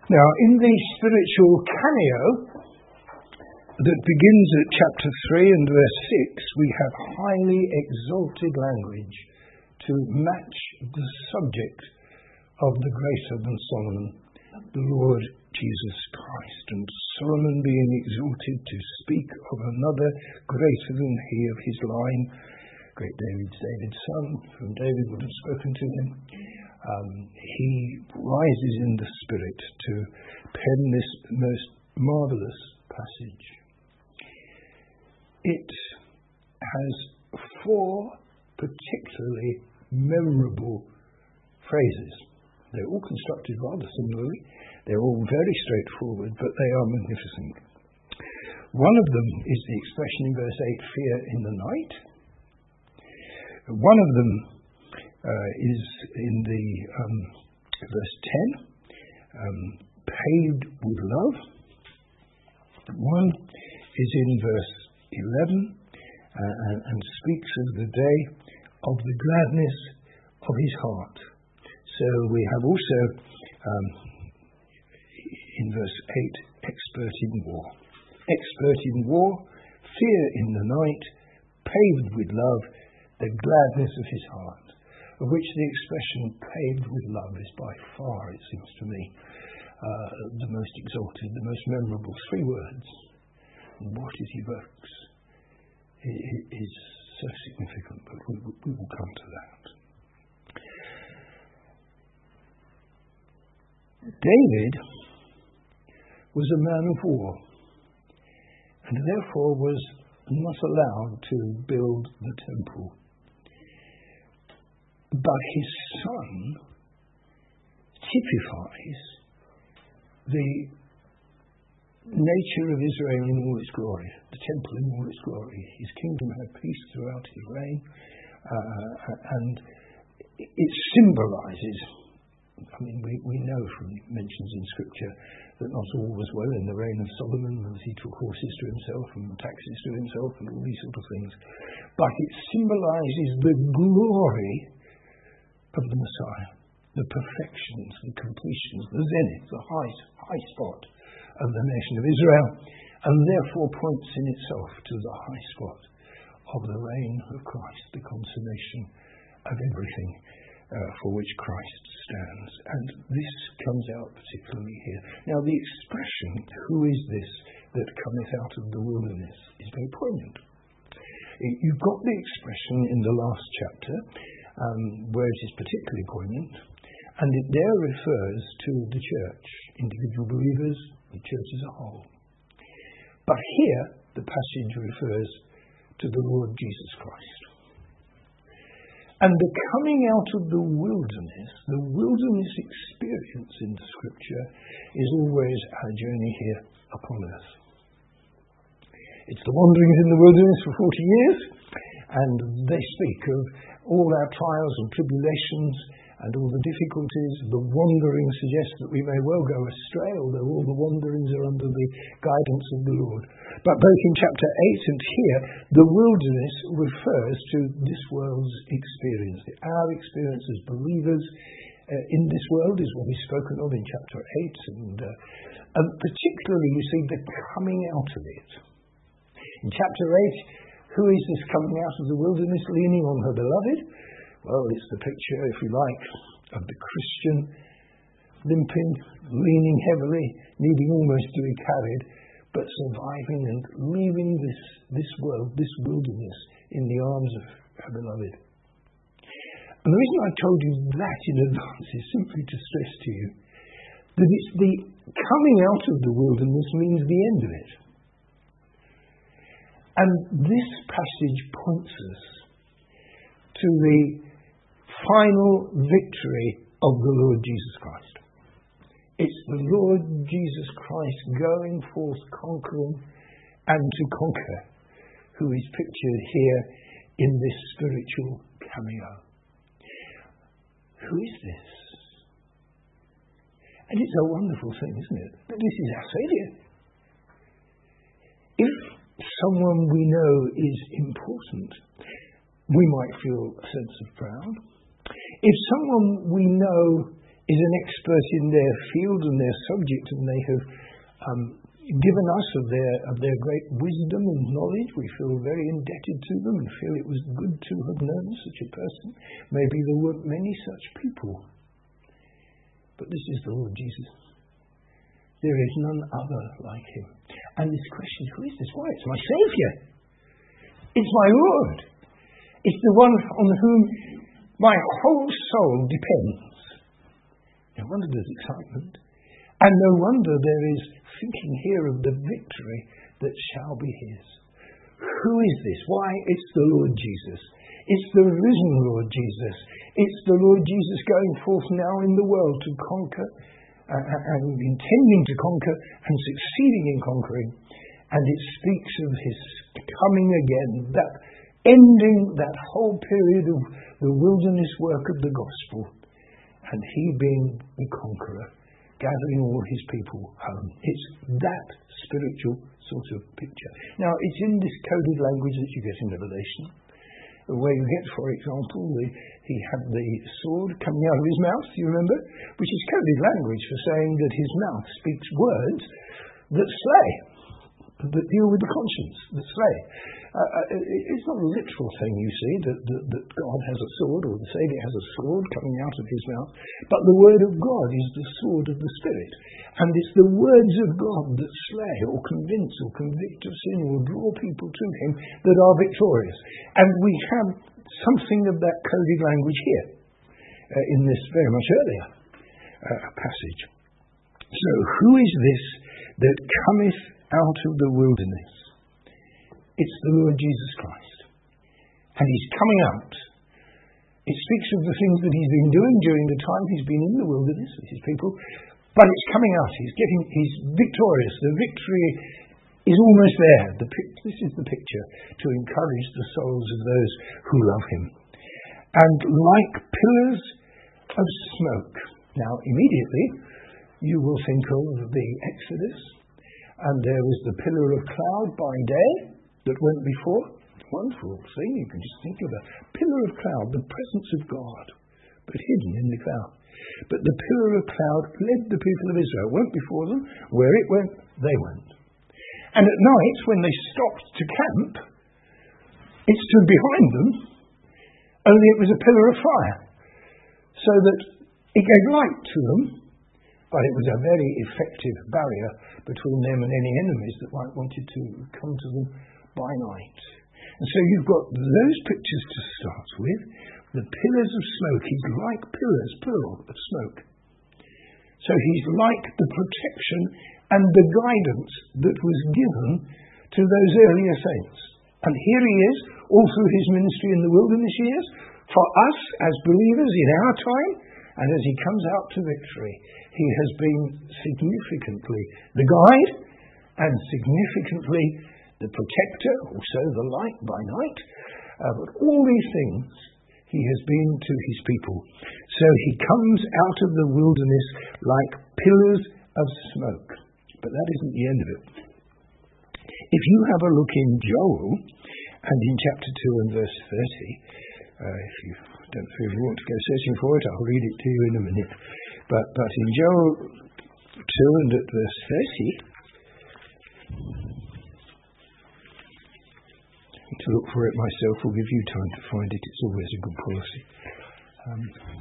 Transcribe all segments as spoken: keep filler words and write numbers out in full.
Now, in the spiritual cameo that begins at chapter three and verse six, we have highly exalted language to match the subject of the greater than Solomon, the Lord Jesus Christ. And Solomon being exalted to speak of another greater than he of his line, great David's David's son, whom David would have spoken to him. Um, he rises in the Spirit to pen this most marvellous passage. It has four particularly memorable phrases. They're all constructed rather similarly. They're all very straightforward, but they are magnificent. One of them is the expression in verse eight, fear in the night. One of them uh, is in the um, verse ten, um, paved with love. One is in verse eleven uh, and, and speaks of the day of the gladness of his heart. So we have also um, in verse eight, expert in war. Expert in war, fear in the night, paved with love, the gladness of his heart, of which the expression paved with love is by far, it seems to me, uh, the most exalted, the most memorable. Three words. And what it evokes is so significant, but we, we will come to that. David was a man of war, and therefore was not allowed to build the temple. But his son typifies the nature of Israel in all its glory, the temple in all its glory. His kingdom had peace throughout his reign, uh, and it symbolises, I mean, we, we know from mentions in Scripture that not all was well in the reign of Solomon, as he took horses to himself and taxes to himself and all these sort of things. But it symbolises the glory of the Messiah, the perfections, the completions, the zenith, the high, high spot of the nation of Israel, and therefore points in itself to the high spot of the reign of Christ, the consummation of everything uh, for which Christ stands. And this comes out particularly here. Now, the expression, who is this that cometh out of the wilderness, is very poignant. You've got the expression in the last chapter, um, where it is particularly poignant, and it there refers to the church, individual believers, the church as a whole. But here, the passage refers to the Lord Jesus Christ. And the coming out of the wilderness, the wilderness experience in Scripture, is always our journey here upon earth. It's the wanderings in the wilderness for forty years, and they speak of all our trials and tribulations and all the difficulties. The wandering suggests that we may well go astray, although all the wanderings are under the guidance of the Lord. But both in chapter eight and here, the wilderness refers to this world's experience. Our experience as believers uh, in this world is what is spoken of in chapter eight, and, uh, and particularly, you see, the coming out of it. In chapter eight, who is this coming out of the wilderness leaning on her beloved? Well, it's the picture, if you like, of the Christian limping, leaning heavily, needing almost to be carried, but surviving and leaving this, this world, this wilderness, in the arms of her beloved. And the reason I told you that in advance is simply to stress to you that it's the coming out of the wilderness means the end of it. And this passage points us to the final victory of the Lord Jesus Christ. It's the Lord Jesus Christ going forth conquering and to conquer, who is pictured here in this spiritual cameo. Who is this? And it's a wonderful thing, isn't it? That this is our Saviour. If someone we know is important, we might feel a sense of pride. If someone we know is an expert in their field and their subject, and they have um, given us of their of their great wisdom and knowledge. We feel very indebted to them and feel it was good to have known such a person. Maybe there weren't many such people. But this is the Lord Jesus. There is none other like him. And this question, who is this? Why? It's my Saviour. It's my Lord. It's the one on whom my whole soul depends. No wonder there's excitement. And no wonder there is thinking here of the victory that shall be his. Who is this? Why? It's the Lord Jesus. It's the risen Lord Jesus. It's the Lord Jesus going forth now in the world to conquer uh, and intending to conquer and succeeding in conquering. And it speaks of his coming again, that ending that whole period of the wilderness work of the gospel, and he being the conqueror, gathering all his people home. It's that spiritual sort of picture. Now, it's in this coded language that you get in Revelation, where you get, for example, the, he had the sword coming out of his mouth, you remember? Which is coded language for saying that his mouth speaks words that slay, that deal with the conscience, that slay. Uh, it's not a literal thing, you see, that, that, that God has a sword, or the Saviour has a sword coming out of his mouth, but the word of God is the sword of the Spirit. And it's the words of God that slay, or convince, or convict of sin, or draw people to him that are victorious. And we have something of that coded language here, uh, in this very much earlier uh, passage. So, who is this that cometh out of the wilderness? It's the Lord Jesus Christ. And he's coming out. It speaks of the things that he's been doing during the time he's been in the wilderness with his people. But it's coming out. He's getting, he's victorious. The victory is almost there. The, this is the picture to encourage the souls of those who love him. And like pillars of smoke. Now, immediately, you will think of the Exodus. And there was the pillar of cloud by day that went before. Wonderful thing. You can just think of a pillar of cloud, the presence of God, but hidden in the cloud. But the pillar of cloud led the people of Israel, went before them. Where it went, they went. And at night, when they stopped to camp, it stood behind them, only it was a pillar of fire, so that it gave light to them, but it was a very effective barrier between them and any enemies that might wanted to come to them by night. And so you've got those pictures to start with. The pillars of smoke. He's like pillars, plural, of smoke. So he's like the protection and the guidance that was given to those earlier saints. And here he is, all through his ministry in the wilderness years, for us as believers in our time, and as he comes out to victory, he has been significantly the guide and significantly the protector, also the light by night. Uh, but all these things he has been to his people. So he comes out of the wilderness like pillars of smoke. But that isn't the end of it. If you have a look in Joel, and in chapter two and verse thirty, uh, if you don't feel you want to go searching for it, I'll read it to you in a minute. But, but in Joel two and at verse thirty, to look for it myself will give you time to find it. It's always a good policy. Um,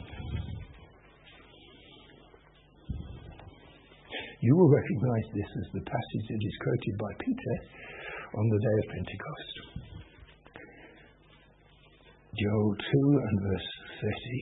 you will recognise this as the passage that is quoted by Peter on the day of Pentecost. Joel two and verse thirty.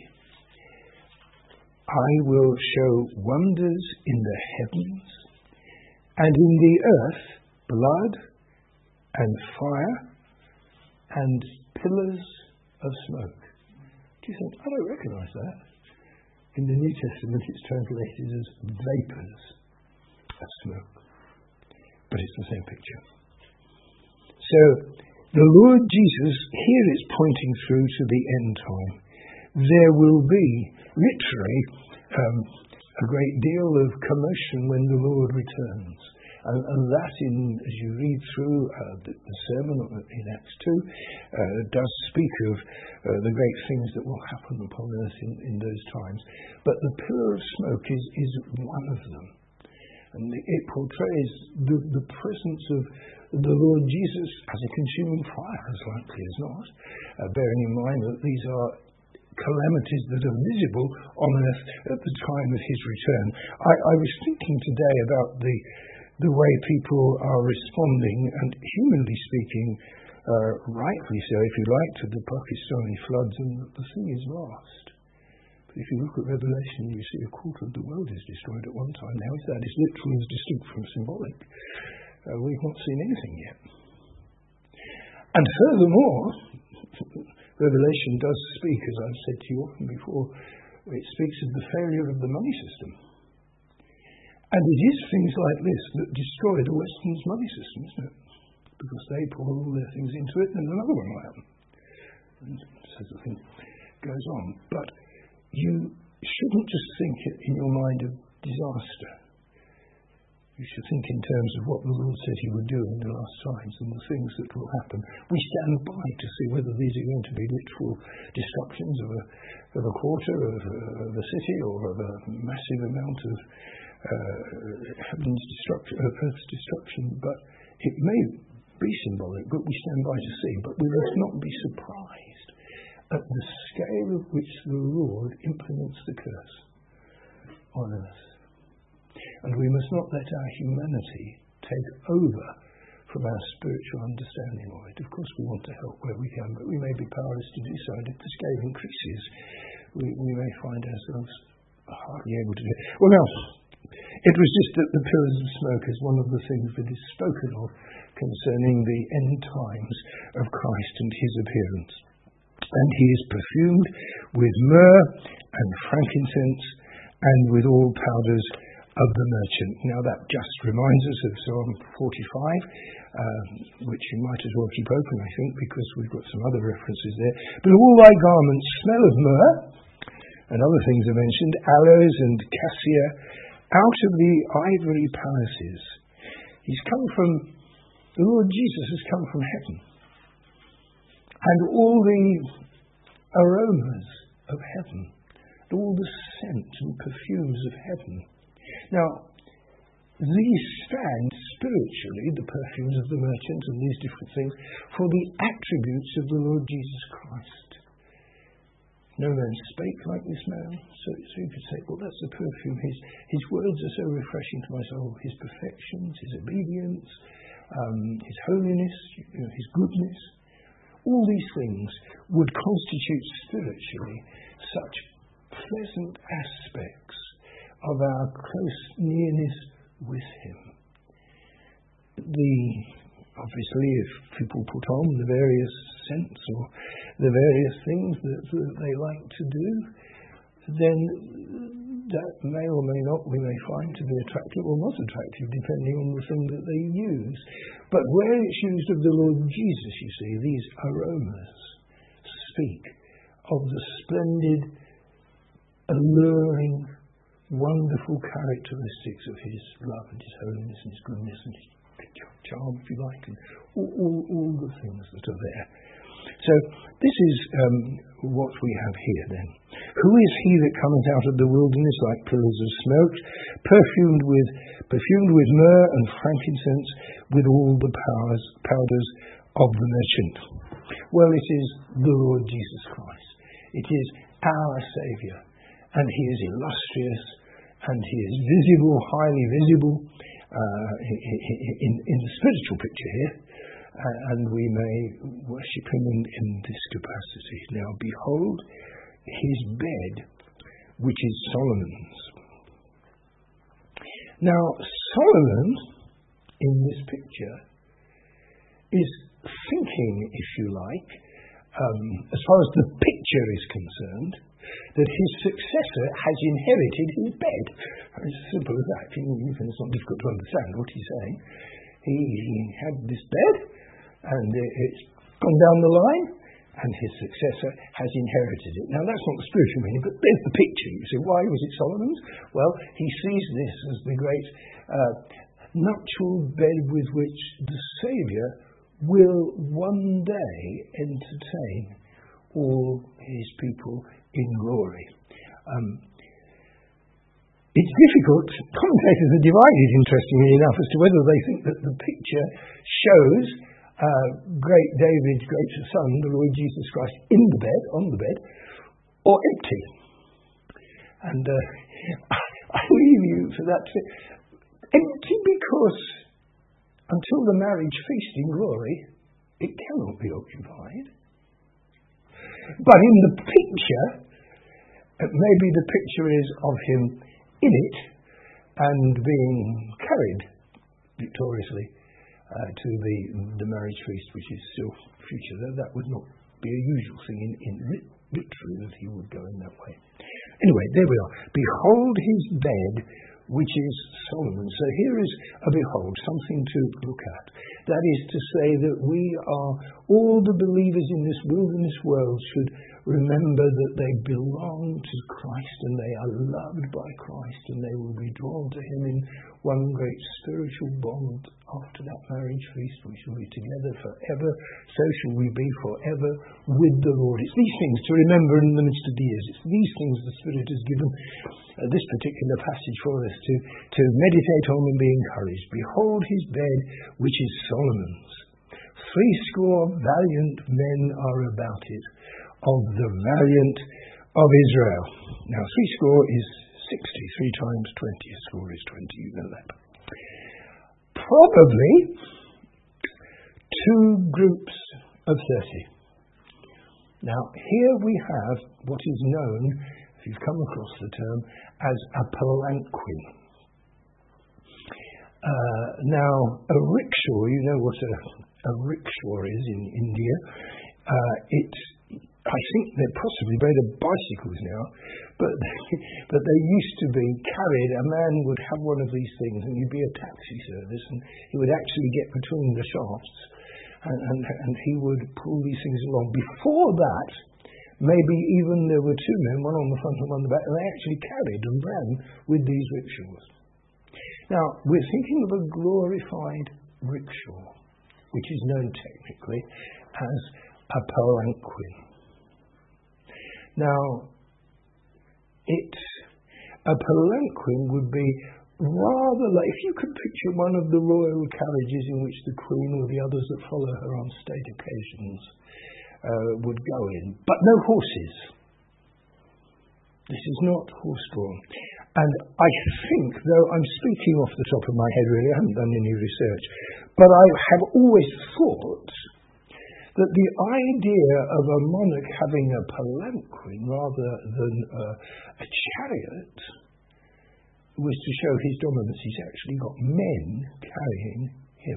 I will show wonders in the heavens and in the earth, blood and fire and pillars of smoke. Do you think, I don't recognise that. In the New Testament it's translated as vapours of smoke. But it's the same picture. So, the Lord Jesus, here is pointing through to the end time. There will be, literally, um, a great deal of commotion when the Lord returns. And, and that, in, as you read through uh, the, the sermon in Acts two, uh, does speak of uh, the great things that will happen upon earth in, in those times. But the pillar of smoke is, is one of them. And it portrays the, the presence of the Lord Jesus as a consuming fire, as likely as not, uh, bearing in mind that these are calamities that are visible on earth at the time of his return. I, I was thinking today about the the way people are responding, and humanly speaking, uh, rightly so, if you like, to the Pakistani floods, and the thing is vast. But if you look at Revelation, you see a quarter of the world is destroyed at one time. Now, if that is literal as distinct from symbolic, uh, we've not seen anything yet. And furthermore, Revelation does speak, as I've said to you often before, it speaks of the failure of the money system. And it is things like this that destroy the Western's money system, isn't it? Because they pour all their things into it, and another one will happen. And so the thing goes on. But you shouldn't just think in your mind of disaster. You should think in terms of what the Lord said he would do in the last times and the things that will happen. We stand by to see whether these are going to be literal disruptions of a, of a quarter, of a, of a city, or of a massive amount of uh, heaven's destruction, of earth's destruction. But it may be symbolic, but we stand by to see. But we must not be surprised at the scale at which the Lord implements the curse on earth. And we must not let our humanity take over from our spiritual understanding of it. Of course, we want to help where we can, but we may be powerless to do so. And if the scale increases, we, we may find ourselves hardly able to do it. Well, now, it was just that the pillars of smoke is one of the things that is spoken of concerning the end times of Christ and his appearance. And he is perfumed with myrrh and frankincense and with all powders of the merchant. Now that just reminds us of Psalm forty-five, um, which you might as well keep open, I think, because we've got some other references there. But all thy garments smell of myrrh, and other things are mentioned, aloes and cassia, out of the ivory palaces. He's come from, the Lord Jesus has come from heaven. And all the aromas of heaven, all the scent and perfumes of heaven. Now, these stand spiritually, the perfumes of the merchant and these different things, for the attributes of the Lord Jesus Christ. No man spake like this man. So, so you could say, well, that's the perfume. His, his words are so refreshing to my soul. His perfections, his obedience, um, his holiness, you know, his goodness. All these things would constitute spiritually such pleasant aspects of our close nearness with him. The obviously, if people put on the various scents or the various things that, that they like to do, then that may or may not, we may find to be attractive or not attractive, depending on the thing that they use. But where it's used of the Lord Jesus, you see, these aromas speak of the splendid, alluring, wonderful characteristics of his love and his holiness and his goodness and his charm, if you like, and all, all, all the things that are there. So this is um, what we have here then. Who is he that cometh out of the wilderness like pillars of smoke, perfumed with perfumed with myrrh and frankincense, with all the powers, powders of the merchant? Well, it is the Lord Jesus Christ. It is our Saviour, and he is illustrious, and he is visible, highly visible, uh, in, in the spiritual picture here. Uh, and we may worship him in, in this capacity. Now, behold his bed, which is Solomon's. Now, Solomon, in this picture, is thinking, if you like, um, as far as the picture is concerned, that his successor has inherited his bed. It's as simple as that. It's not difficult to understand what he's saying. He, he had this bed, and it's gone down the line, and his successor has inherited it. Now, that's not the spiritual meaning, but there's the picture. You say, why was it Solomon's? Well, he sees this as the great uh, nuptial bed with which the Saviour will one day entertain all his people in glory. Um, it's difficult. Commentators are divided, interestingly enough, as to whether they think that the picture shows uh, great David's great son, the Lord Jesus Christ, in the bed, on the bed, or empty. And uh, I leave you for that. Empty because until the marriage feast in glory, it cannot be occupied. But in the picture, maybe the picture is of him in it and being carried victoriously uh, to the the marriage feast, which is still future. That, that would not be a usual thing in, in literally that he would go in that way. Anyway, there we are. Behold his bed, which is Solomon. So here is a behold, something to look at. That is to say that we are, all the believers in this wilderness world should remember that they belong to Christ and they are loved by Christ and they will be drawn to him in one great spiritual bond after that marriage feast. We shall be together forever. So shall we be forever with the Lord. It's these things to remember in the midst of the years. It's these things the Spirit has given uh, this particular passage for us to, to meditate on and be encouraged. Behold his bed, which is Solomon's. Threescore valiant men are about it, of the valiant of Israel. Now, threescore is sixty, three times twenty. A score is twenty, you know that. Probably two groups of thirty. Now, here we have what is known, if you've come across the term, as a palanquin. Uh, now, a rickshaw, you know what a, a rickshaw is in India. Uh, it's I think they're possibly made of bicycles now, but but they used to be carried. A man would have one of these things, and you'd be a taxi service, and he would actually get between the shafts, and, and, and he would pull these things along. Before that, maybe even there were two men, one on the front and one on the back, and they actually carried and ran with these rickshaws. Now, we're thinking of a glorified rickshaw, which is known technically as a palanquin. Now, it, a palanquin would be rather like, if you could picture one of the royal carriages in which the Queen or the others that follow her on state occasions uh, would go in, but no horses. This is not horse-drawn. And I think, though I'm speaking off the top of my head really, I haven't done any research, but I have always thought that the idea of a monarch having a palanquin rather than a, a chariot was to show his dominance. He's actually got men carrying him.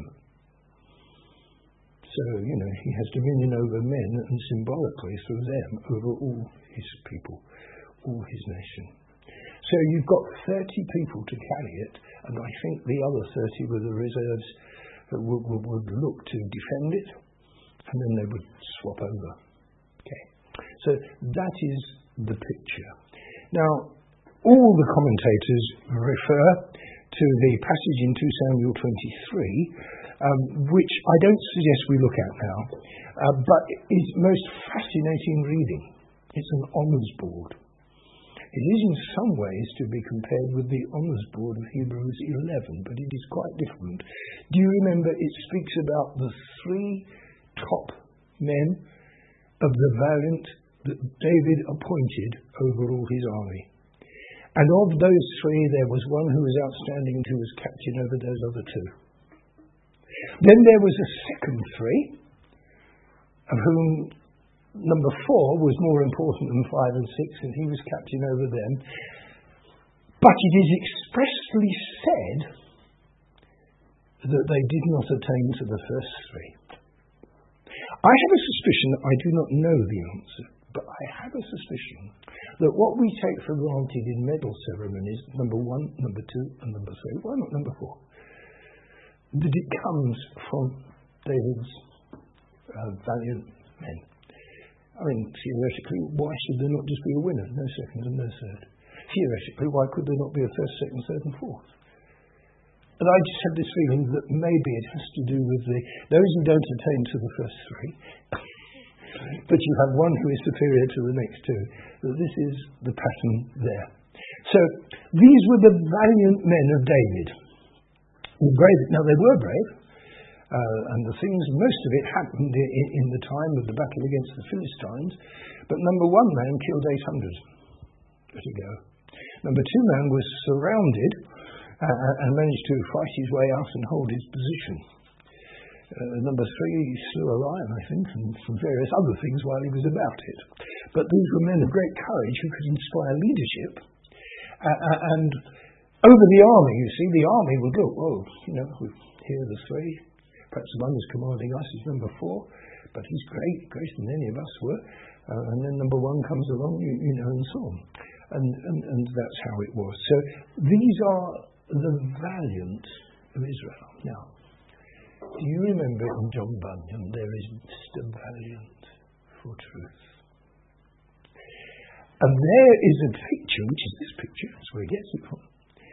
So, you know, he has dominion over men and symbolically through them over all his people, all his nation. So you've got thirty people to carry it, and I think the other thirty were the reserves that would, would, would look to defend it, and then they would swap over. Okay, so that is the picture. Now, all the commentators refer to the passage in two Samuel twenty-three, um, which I don't suggest we look at now, uh, but is most fascinating reading. It's an honours board. It is in some ways to be compared with the honours board of Hebrews eleven, but it is quite different. Do you remember it speaks about the three top men of the valiant that David appointed over all his army? And of those three, there was one who was outstanding and who was captain over those other two. Then there was a second three, of whom number four was more important than five and six, and he was captain over them. But it is expressly said that they did not attain to the first three. I have a suspicion, I do not know the answer, but I have a suspicion that what we take for granted in medal ceremonies, number one, number two, and number three, why not number four? That it comes from David's uh, valiant men. I mean, theoretically, why should there not just be a winner? No second and no third. Theoretically, why could there not be a first, second, third, and fourth? And I just have this feeling that maybe it has to do with the those who don't attain to the first three, but you have one who is superior to the next two, that this is the pattern there. So these were the valiant men of David. Brave. Now they were brave, uh, and the things, most of it happened in, in the time of the battle against the Philistines, but number one man killed eight hundred. There you go. Number two man was surrounded uh, and managed to fight his way out and hold his position. Uh, number three slew a lion, I think, and some various other things while he was about it. But these were men of great courage who could inspire leadership. Uh, and over the army, you see, the army would look, oh, you know, here are the three. Perhaps the one who's commanding us is number four, but he's great, greater than any of us were. Uh, and then number one comes along, you, you know, and so on. And, and, and that's how it was. So these are the valiant of Israel. Now, do you remember in John Bunyan, there is Mister Valiant for truth? And there is a picture, which is this picture, that's where he gets it from.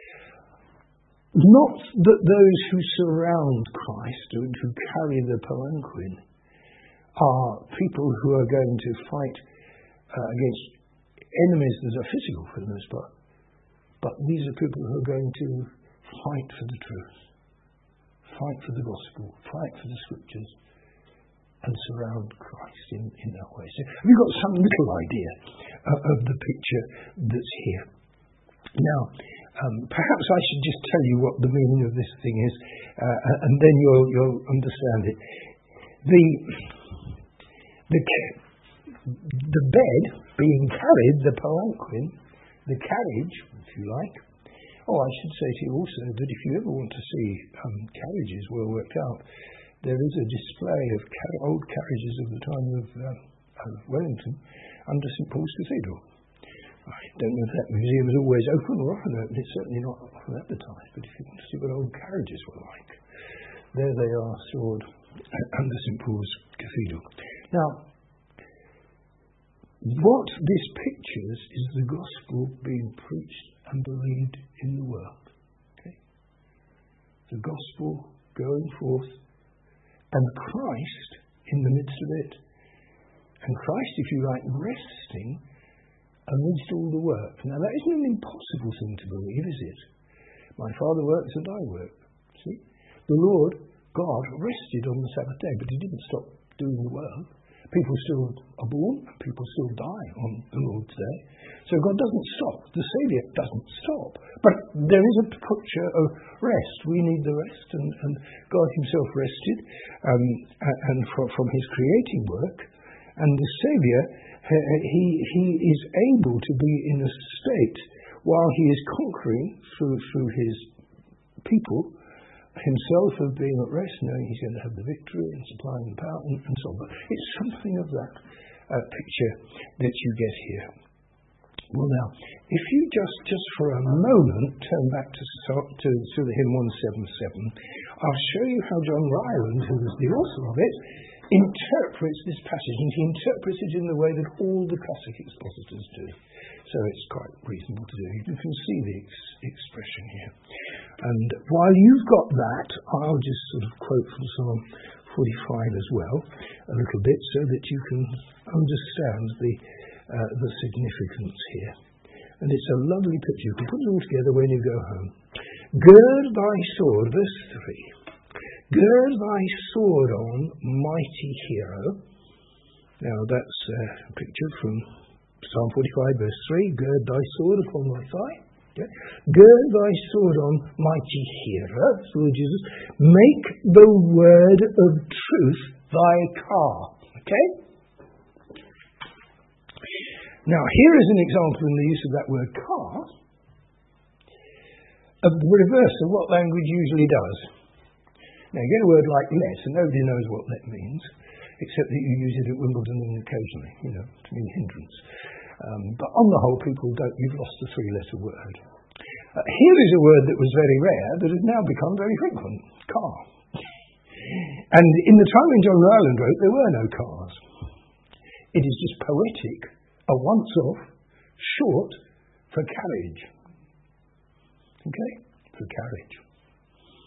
Not that those who surround Christ and who carry the palanquin are people who are going to fight uh, against enemies that are physical for the most part, but these are people who are going to fight for the truth, fight for the gospel, fight for the scriptures, and surround Christ in, in that way. So we've got some little idea uh, of the picture that's here. Now, um, perhaps I should just tell you what the meaning of this thing is, uh, and then you'll, you'll understand it. The, the, the bed being carried, the palanquin, the carriage, if you like. Oh, I should say to you also that if you ever want to see um, carriages well worked out, there is a display of car- old carriages of the time of, uh, of Wellington under Saint Paul's Cathedral. I don't know if that museum is always open or often open. It's certainly not often advertised, but if you want to see what old carriages were like, there they are stored under Saint Paul's Cathedral. Now, what this pictures is the gospel being preached and believed in the world. Okay? The gospel going forth, and Christ in the midst of it. And Christ, if you like, resting amidst all the work. Now that isn't an impossible thing to believe, is it? My Father works and I work. See? The Lord, God, rested on the Sabbath day, but he didn't stop doing the work. People still are born, and people still die on the Lord's day. So God doesn't stop. The Saviour doesn't stop. But there is a picture of rest. We need the rest, and, and God himself rested um, and from, from his creating work. And the Saviour, he, he is able to be in a state while he is conquering through, through his people, himself of being at rest, knowing he's going to have the victory and supplying the power and, and so on. But it's something of that uh, picture that you get here. Well, now, if you just, just for a moment turn back to, to, to the hymn one seventy-seven, I'll show you how John Ryland, who was the author of it, interprets this passage, and he interprets it in the way that all the classic expositors do. So it's quite reasonable to do. You can see the ex- expression here. And while you've got that, I'll just sort of quote from Psalm forty-five as well, a little bit, so that you can understand the uh, the significance here. And it's a lovely picture. You can put it all together when you go home. Gird thy sword, verse three. Gird thy sword on, mighty hero. Now that's uh, a picture from Psalm forty-five, verse three. Gird thy sword upon thy thigh. Okay. Gird thy sword on, mighty hero. So Jesus, make the word of truth thy car. Okay? Now here is an example in the use of that word car of the reverse of what language usually does. Now you get a word like let, and nobody knows what let means, except that you use it at Wimbledon and occasionally, you know, to mean hindrance. Um, but on the whole, people don't, you've lost the three-letter word. Uh, here is a word that was very rare that has now become very frequent, car. And in the time when John Ryland wrote, there were no cars. It is just poetic, a once-off, short for carriage. Okay? For carriage.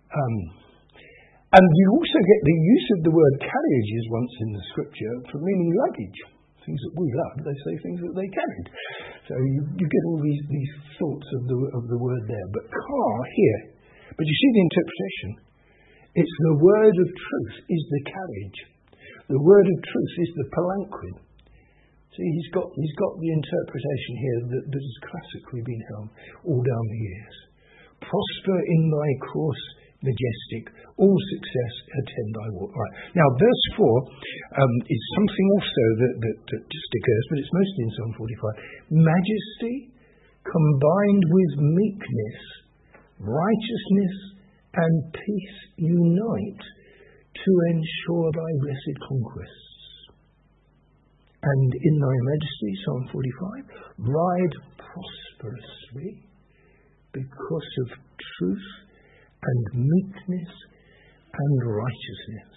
Um, and you also get the use of the word carriages once in the scripture for meaning luggage. Things that we love, they say things that they carried. So you, you get all these, these thoughts of the of the word there. But car here, but you see the interpretation. It's the word of truth is the carriage. The word of truth is the palanquin. See, he's got he's got the interpretation here that, that has classically been held all down the years. Prosper in thy course, majestic, all success attend thy walk. Right. Now, verse four um, is something also that, that, that just occurs, but it's mostly in Psalm forty-five. Majesty combined with meekness, righteousness and peace unite to ensure thy blessed conquests. And in thy majesty, Psalm forty-five, ride prosperously because of truth and meekness and righteousness.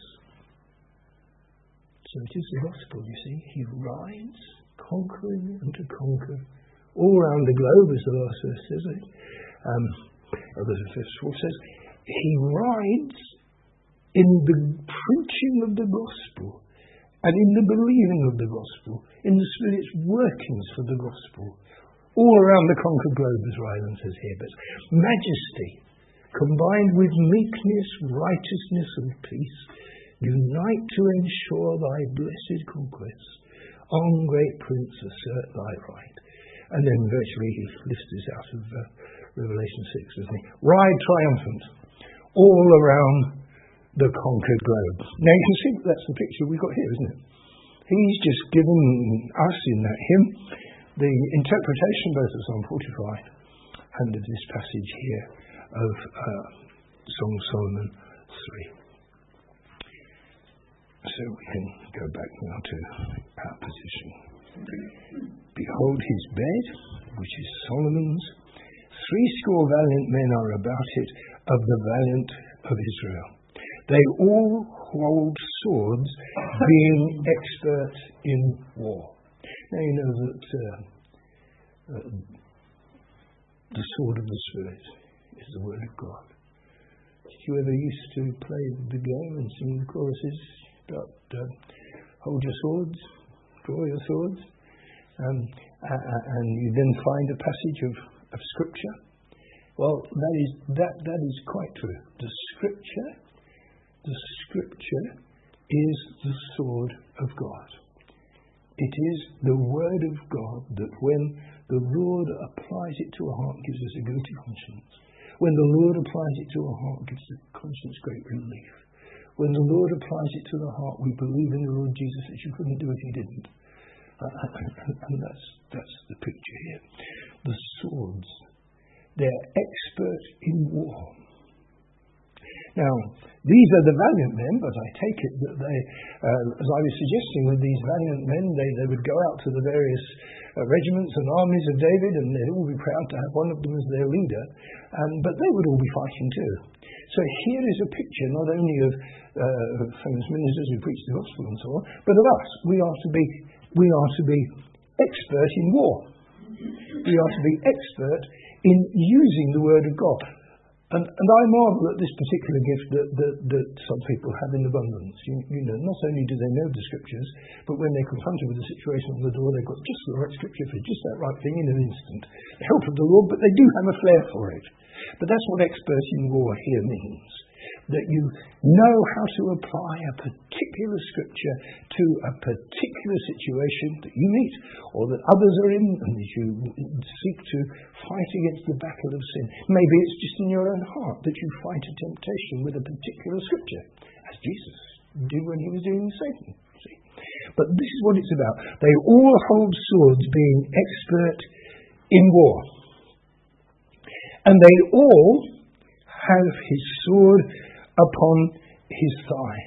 So it is the gospel, you see. He rides, conquering and to conquer, all around the globe, as the last verse says it. Um, or the verse four says, he rides in the preaching of the gospel and in the believing of the gospel, in the Spirit's workings for the gospel, all around the conquered globe, as Ryland says here. But majesty, combined with meekness, righteousness and peace, unite to ensure thy blessed conquests. On great Prince, assert thy right. And then virtually he lifts this out of uh, Revelation six, doesn't he? Ride triumphant all around the conquered globe. Now you can see that's the picture we've got here, isn't it? He's just given us in that hymn the interpretation both of Psalm forty-five and of this passage here of uh, Song of Solomon three. So we can go back now to our position. Behold his bed, which is Solomon's. Threescore valiant men are about it, of the valiant of Israel. They all hold swords, being expert in war. Now you know that uh, uh, the sword of the Spirit is the Word of God. Did you ever used to play the game and sing the choruses about uh, hold your swords, draw your swords, um, uh, and you then find a passage of, of Scripture? Well, that is that that is quite true. The Scripture, the Scripture is the sword of God. It is the Word of God that when the Lord applies it to a heart, gives us a guilty conscience. When the Lord applies it to a heart, gives the conscience great relief. When the Lord applies it to the heart, we believe in the Lord Jesus that you couldn't do if he didn't. Uh, and, and that's that's the picture here. The swords, they're expert in war. Now, these are the valiant men, but I take it that they, uh, as I was suggesting with these valiant men, they, they would go out to the various uh, regiments and armies of David, and they'd all be proud to have one of them as their leader, um, but they would all be fighting too. So here is a picture not only of uh, famous ministers who preach the gospel and so on, but of us. We are to be, we are to be expert in war. We are to be expert in using the Word of God. And, and I marvel at this particular gift that, that, that some people have in abundance. You, you know, not only do they know the Scriptures, but when they're confronted with a situation on the door, they've got just the right Scripture for just that right thing in an instant. The help of the Lord, but they do have a flair for it. But that's what expert in war here means. That you know how to apply a particular Scripture to a particular situation that you meet or that others are in, and that you seek to fight against the battle of sin. Maybe it's just in your own heart that you fight a temptation with a particular Scripture, as Jesus did when he was dealing with Satan. See? But this is what it's about. They all hold swords, being expert in war. And they all have his sword upon his thigh.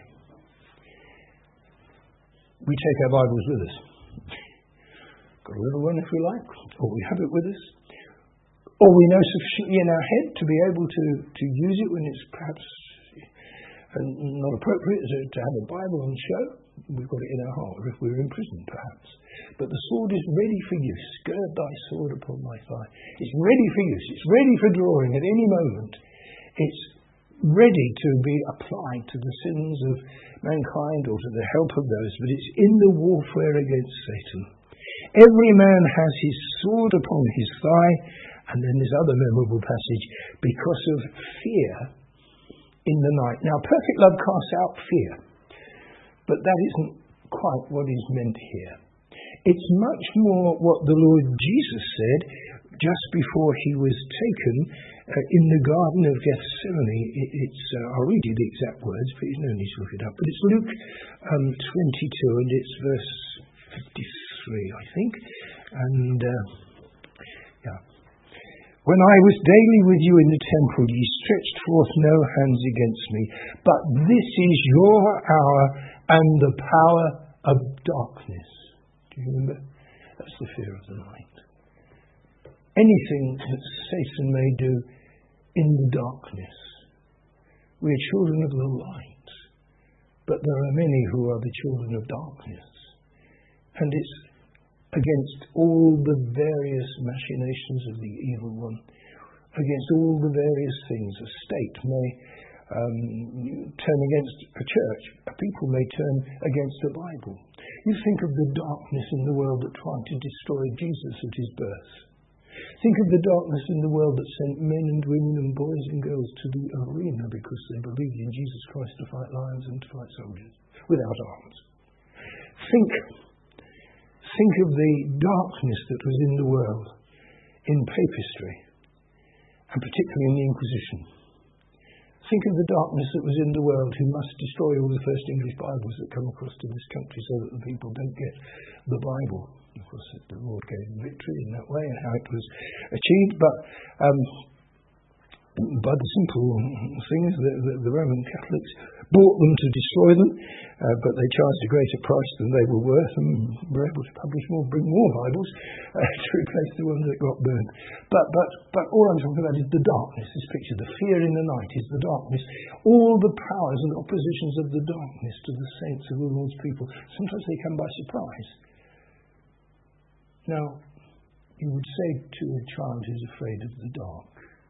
We take our Bibles with us. Got a little one if we like, or we have it with us, or we know sufficiently in our head to be able to, to use it when it's perhaps not appropriate to have a Bible on show. We've got it in our heart, or if we're in prison perhaps. But the sword is ready for use. Gird thy sword upon thy thigh. It's ready for use. It's ready for drawing at any moment. It's ready to be applied to the sins of mankind or to the help of those, but it's in the warfare against Satan. Every man has his sword upon his thigh, and then this other memorable passage, because of fear in the night. Now, perfect love casts out fear, but that isn't quite what is meant here. It's much more what the Lord Jesus said just before he was taken uh, in the Garden of Gethsemane. It, it's uh, I'll read you the exact words, but you no need to look it up. But it's Luke um, twenty-two, and it's verse fifty-three, I think. And uh, yeah. When I was daily with you in the temple, ye stretched forth no hands against me. But this is your hour and the power of darkness. Do you remember? That's the fear of the night. Anything that Satan may do in the darkness. We are children of the light, but there are many who are the children of darkness. And it's against all the various machinations of the evil one, against all the various things. A state may um, turn against a church. A people may turn against the Bible. You think of the darkness in the world that tried to destroy Jesus at his birth. Think of the darkness in the world that sent men and women and boys and girls to the arena because they believed in Jesus Christ to fight lions and to fight soldiers without arms. Think, think of the darkness that was in the world in papistry, and particularly in the Inquisition. Think of the darkness that was in the world who must destroy all the first English Bibles that come across to this country so that the people don't get the Bible. Of course, the Lord gave victory in that way and how it was achieved. But um, by the simple thing is that the, the Roman Catholics bought them to destroy them, uh, but they charged a greater price than they were worth and were able to publish more, bring more Bibles uh, to replace the ones that got burned. But, but, but all I'm talking about is the darkness, this picture. The fear in the night is the darkness. All the powers and oppositions of the darkness to the saints of the Lord's people. Sometimes they come by surprise. Now, you would say to a child who's afraid of the dark,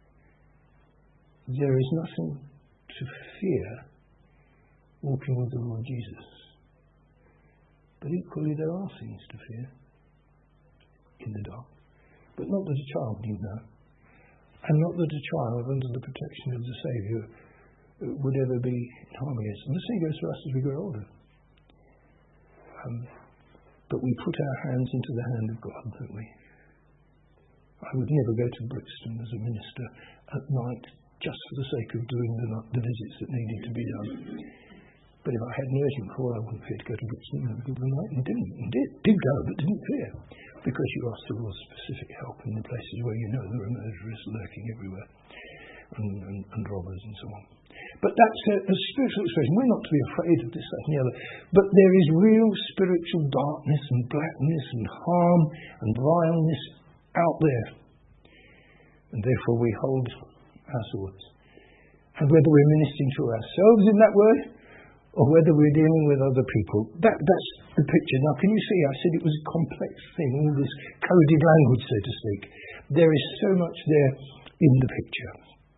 there is nothing to fear walking with the Lord Jesus. But equally there are things to fear in the dark. But not that a child need know. And not that a child under the protection of the Saviour would ever be in harm against. And the same goes for us as we grow older. Um, but we put our hands into the hand of God, don't we? I would never go to Brixton as a minister at night just for the sake of doing the, the visits that needed to be done. But if I had an urgent call, I wouldn't fear to go to Brixton in the middle of the night, and didn't. And did, did go, but didn't fear. Because you asked the Lord specific help in the places where you know there are murderers lurking everywhere, and, and, and robbers and so on. But that's a, a spiritual expression. We're not to be afraid of this, that and the other. But there is real spiritual darkness and blackness and harm and vileness out there. And therefore we hold our swords. And whether we're ministering to ourselves in that word, or whether we're dealing with other people, that, that's the picture. Now, can you see, I said it was a complex thing, all this coded language, so to speak. There is so much there in the picture.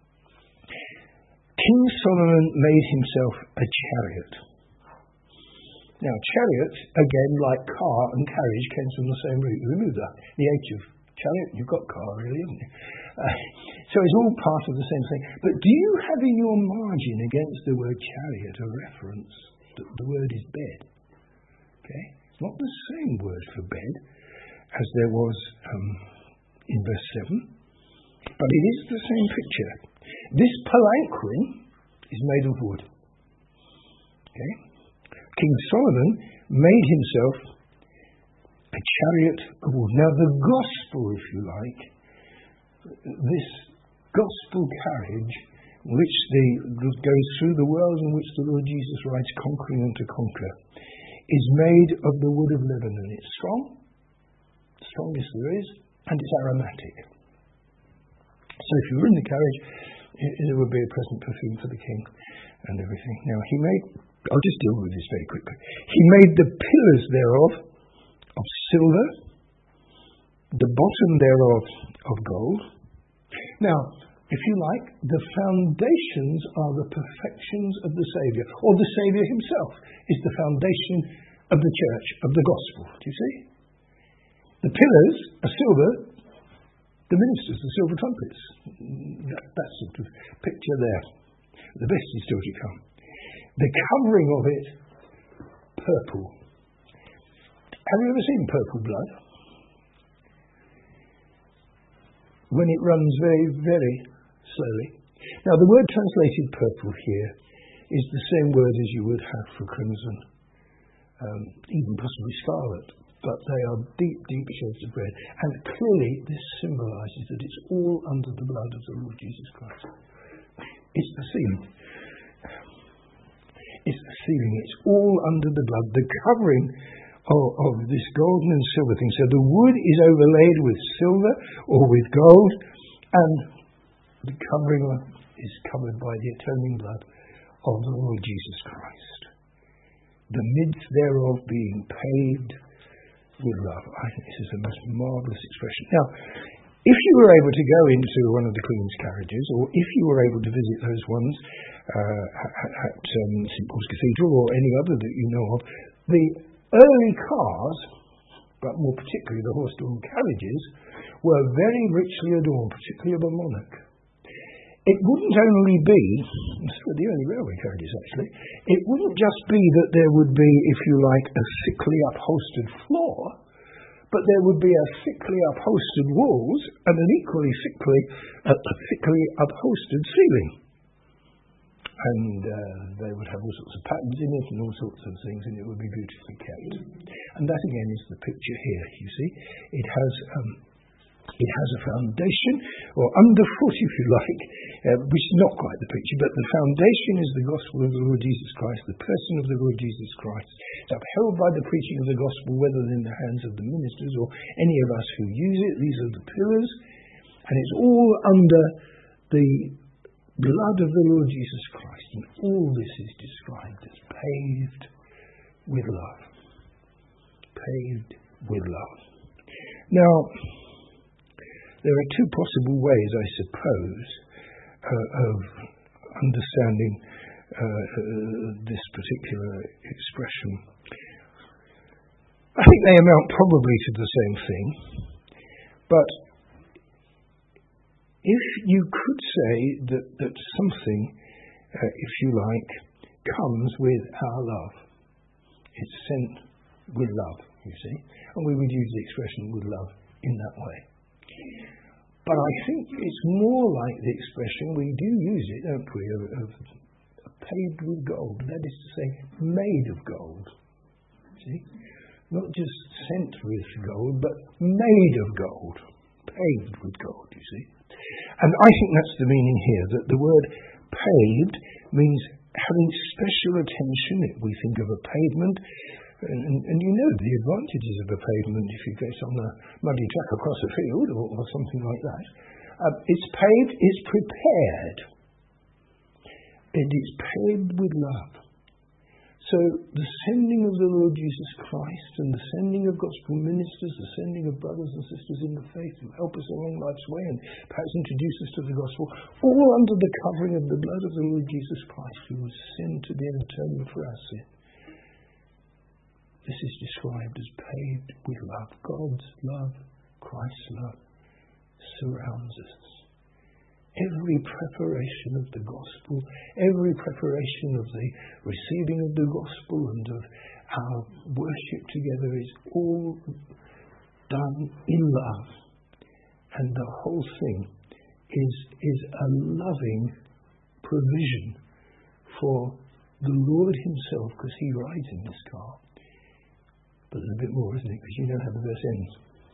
King Solomon made himself a chariot. Now, chariot, again, like car and carriage, came from the same root. Remove that. The age of chariot, you've got car, really, haven't you? Uh, so it's all part of the same thing. But do you have in your margin against the word chariot a reference that the word is bed? Okay? It's not the same word for bed as there was um, in verse seven, but it is the same picture. This palanquin is made of wood. Okay? King Solomon made himself a chariot of wood. Now the gospel, if you like, this gospel carriage which the, that goes through the world in which the Lord Jesus rides conquering and to conquer, is made of the wood of Lebanon. It's strong, the strongest there is, and it's aromatic. So if you were in the carriage, it, it would be a pleasant perfume for the king and everything. Now he made, I'll just deal with this very quickly. He made the pillars thereof of silver, the bottom thereof of gold. Now, if you like, the foundations are the perfections of the Saviour, or the Saviour himself is the foundation of the church, of the gospel. Do you see? The pillars are silver, the ministers are silver trumpets. That, that sort of picture there. The best is still to come. The covering of it, purple. Have you ever seen purple blood? When it runs very, very slowly. Now, the word translated purple here is the same word as you would have for crimson, um, even possibly scarlet, but they are deep, deep shades of red. And clearly, this symbolises that it's all under the blood of the Lord Jesus Christ. It's the sealing. It's the sealing. It's all under the blood. The covering of, of this golden and silver thing. So the wood is overlaid with silver or with gold, and the covering is covered by the atoning blood of the Lord Jesus Christ. The midst thereof being paved with love. I think this is the most marvellous expression. Now, if you were able to go into one of the Queen's carriages, or if you were able to visit those ones uh, at um, Saint Paul's Cathedral or any other that you know of, the early cars, but more particularly the horse-drawn carriages, were very richly adorned, particularly of a monarch. It wouldn't only be, the early railway carriages actually, it wouldn't just be that there would be, if you like, a thickly upholstered floor, but there would be a thickly upholstered walls and an equally thickly, uh, thickly upholstered ceiling. And uh, they would have all sorts of patterns in it and all sorts of things, and it would be beautifully kept. And that again is the picture here, you see. It has um, it has a foundation, or underfoot if you like, uh, which is not quite the picture, but the foundation is the gospel of the Lord Jesus Christ, the person of the Lord Jesus Christ. It's upheld by the preaching of the gospel, whether in the hands of the ministers or any of us who use it. These are the pillars, and it's all under the blood of the Lord Jesus Christ, and all this is described as paved with love. Paved with love. Now, there are two possible ways, I suppose, uh, of understanding uh, uh, this particular expression. I think they amount probably to the same thing, but if you could say that, that something, uh, if you like, comes with our love, it's sent with love, you see, and we would use the expression with love in that way. But I think it's more like the expression, we do use it, don't we, of, of paved with gold, that is to say, made of gold, see, not just sent with gold, but made of gold, paved with gold, you see. And I think that's the meaning here, that the word paved means having special attention. If we think of a pavement, and, and, and you know the advantages of a pavement if you get on a muddy track across a field or, or something like that. Uh, it's paved, it's prepared. It is paved with love. So the sending of the Lord Jesus Christ and the sending of gospel ministers, the sending of brothers and sisters in the faith who help us along life's way and perhaps introduce us to the gospel, all under the covering of the blood of the Lord Jesus Christ, who was sent to be an atonement for our sin. This is described as paved with love. God's love, Christ's love, surrounds us. Every preparation of the gospel, every preparation of the receiving of the gospel and of our worship together is all done in love. And the whole thing is, is a loving provision for the Lord himself, because he rides in this car. But there's a bit more, isn't it? Because you know how the verse ends.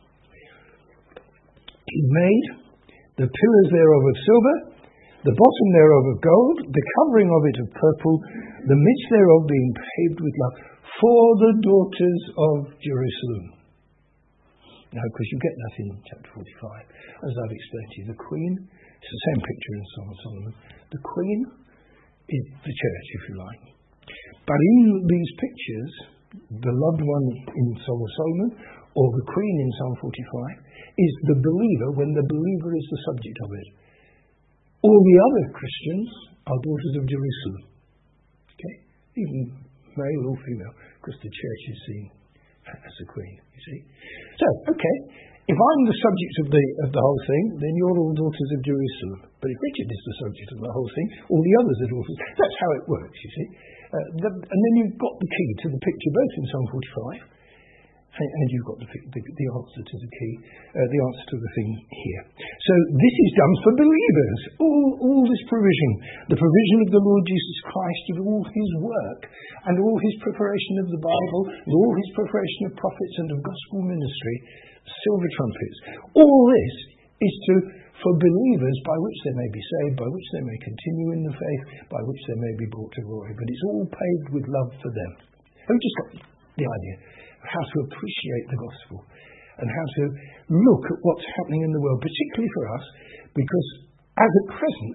He made the pillars thereof of silver, the bottom thereof of gold, the covering of it of purple, the midst thereof being paved with love, for the daughters of Jerusalem. Now, because you get that in chapter forty-five, as I've explained to you, the queen, it's the same picture in Song of Solomon, the queen is the church, if you like. But in these pictures, the loved one in Song of Solomon, or the queen in Psalm forty-five, is the believer when the believer is the subject of it. All the other Christians are daughters of Jerusalem. Okay? Even male or female, because the church is seen as a queen, you see. So, okay, if I'm the subject of the of the whole thing, then you're all daughters of Jerusalem. But if Richard is the subject of the whole thing, all the others are daughters. That's how it works, you see. Uh, the, and then you've got the key to the picture, both in Psalm forty-five, and, and you've got the, the, the answer to the key, uh, the answer to the thing here. So this is done for believers. All, all this provision, the provision of the Lord Jesus Christ, of all his work, and all his preparation of the Bible, and all his preparation of prophets and of gospel ministry, silver trumpets. All this is to for believers by which they may be saved, by which they may continue in the faith, by which they may be brought to glory. But it's all paved with love for them. Have you just got the idea of how to appreciate the gospel and how to look at what's happening in the world, particularly for us, because as at present,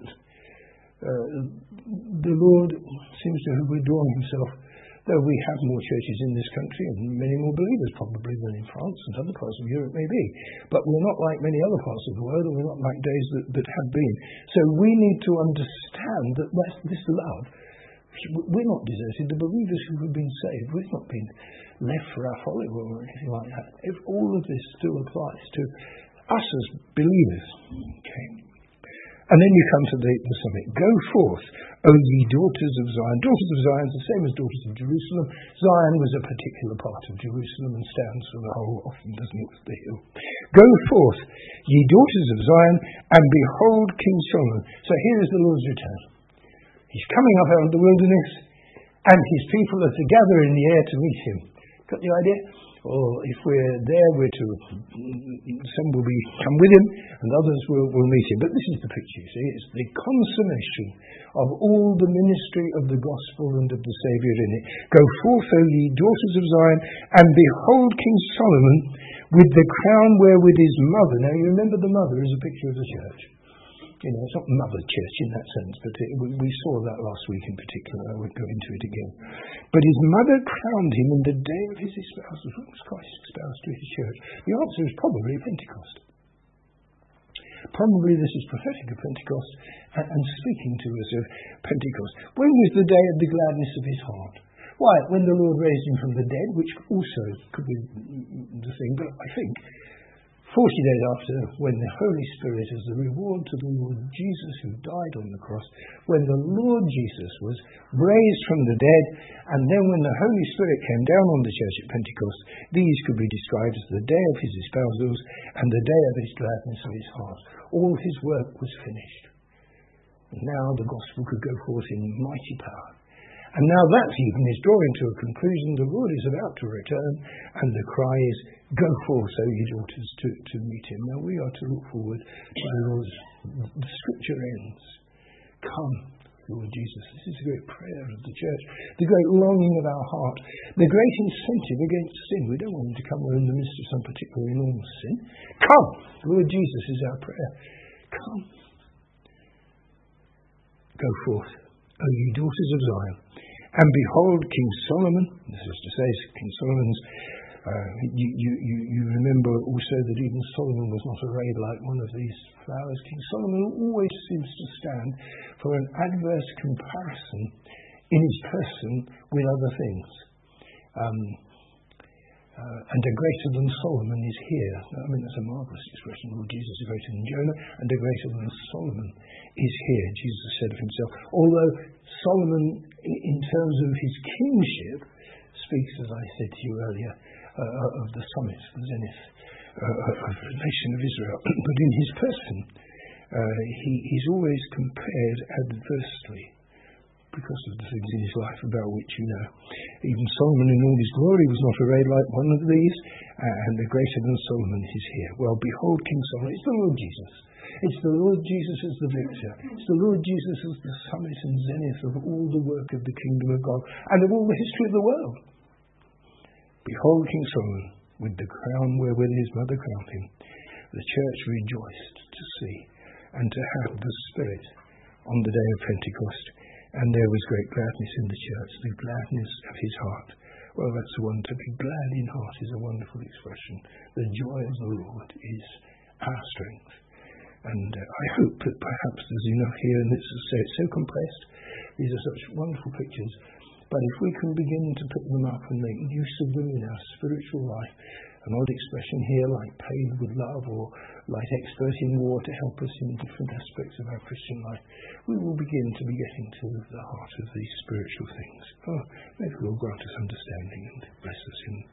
uh, the Lord seems to have withdrawn himself. Though we have more churches in this country and many more believers probably than in France and other parts of Europe maybe. But we're not like many other parts of the world, and we're not like days that, that have been. So we need to understand that this love, we're not deserted. The believers who have been saved, we've not been left for our folly or anything like that. If all of this still applies to us as believers. Okay. And then you come to the, the summit. Go forth, O ye daughters of Zion. Daughters of Zion is the same as daughters of Jerusalem. Zion was a particular part of Jerusalem and stands for the whole, often doesn't it, the hill. Go forth, ye daughters of Zion, and behold King Solomon. So here is the Lord's return. He's coming up out of the wilderness, and his people are to gather in the air to meet him. Got the idea? Or if we're there, we're to, some will be come with him, and others will, will meet him. But this is the picture, you see. It's the consummation of all the ministry of the gospel and of the Saviour in it. Go forth, O ye daughters of Zion, and behold King Solomon with the crown wherewith his mother. Now you remember the mother is a picture of the church. You know, it's not mother church in that sense, but it, we, we saw that last week in particular. I won't go into it again. But his mother crowned him in the day of his espousal. When was Christ espoused to his church? The answer is probably Pentecost. Probably this is prophetic of Pentecost and, and speaking to us of Pentecost. When was the day of the gladness of his heart? Why? When the Lord raised him from the dead, which also could be the thing, but I think forty days after, when the Holy Spirit, as the reward to the Lord Jesus who died on the cross, when the Lord Jesus was raised from the dead, and then when the Holy Spirit came down on the church at Pentecost, these could be described as the day of his espousals and the day of his gladness of his heart. All his work was finished. And now the gospel could go forth in mighty power. And now that even is drawing to a conclusion. The Lord is about to return, and the cry is, go forth, O ye daughters, to, to meet him. Now we are to look forward to the Lord's, the scripture ends. Come, Lord Jesus. This is the great prayer of the church, the great longing of our heart, the great incentive against sin. We don't want him to come in the midst of some particular enormous sin. Come, Lord Jesus is our prayer. Come. Go forth, O ye daughters of Zion. And behold, King Solomon, this is to say, King Solomon's, uh, you, you, you, you remember also that even Solomon was not arrayed like one of these flowers. King Solomon always seems to stand for an adverse comparison in his person with other things. Um, uh, and a greater than Solomon is here. I mean, that's a marvellous expression. Lord Jesus is greater than Jonah, and a greater than Solomon is here, Jesus said of himself. Although Solomon, in terms of his kingship, speaks, as I said to you earlier, uh, of the summit, the zenith uh, of the nation of Israel. But in his person, uh, he, he's always compared adversely because of the things in his life about which you know. Even Solomon in all his glory was not arrayed like one of these, uh, and the greater than Solomon is here. Well, behold King Solomon. It's the Lord Jesus. It's the Lord Jesus as the victor. It's the Lord Jesus as the summit and zenith of all the work of the kingdom of God and of all the history of the world. Behold King Solomon with the crown wherewith his mother crowned him. The church rejoiced to see and to have the Spirit on the day of Pentecost. And there was great gladness in the church, the gladness of his heart. Well, that's the one. To be glad in heart is a wonderful expression. The joy of the Lord is our strength. And uh, I hope that perhaps there's enough here, and it's, so, it's so compressed. These are such wonderful pictures. But if we can begin to pick them up and make use of them in our spiritual life, an odd expression here like paid with love or light expert in war to help us in different aspects of our Christian life, we will begin to be getting to the heart of these spiritual things. Oh, may the Lord grant us understanding and bless us in